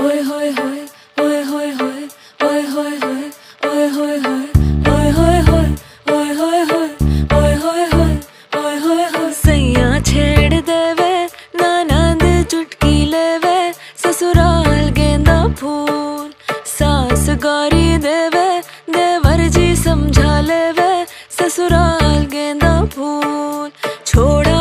ओए होए होए, ओए होए होए, ओए होए होए, ओए होए होए, ओए होए होए, ओए होए होए, ओए होए होए, ओए होए होए। सैया छेड़ देवे ननद चुटकी लेवे, ससुराल गेंदा फूल सास गारी देवे, देवर जी समझा लेवे, ससुराल गेंदा फूल छोड़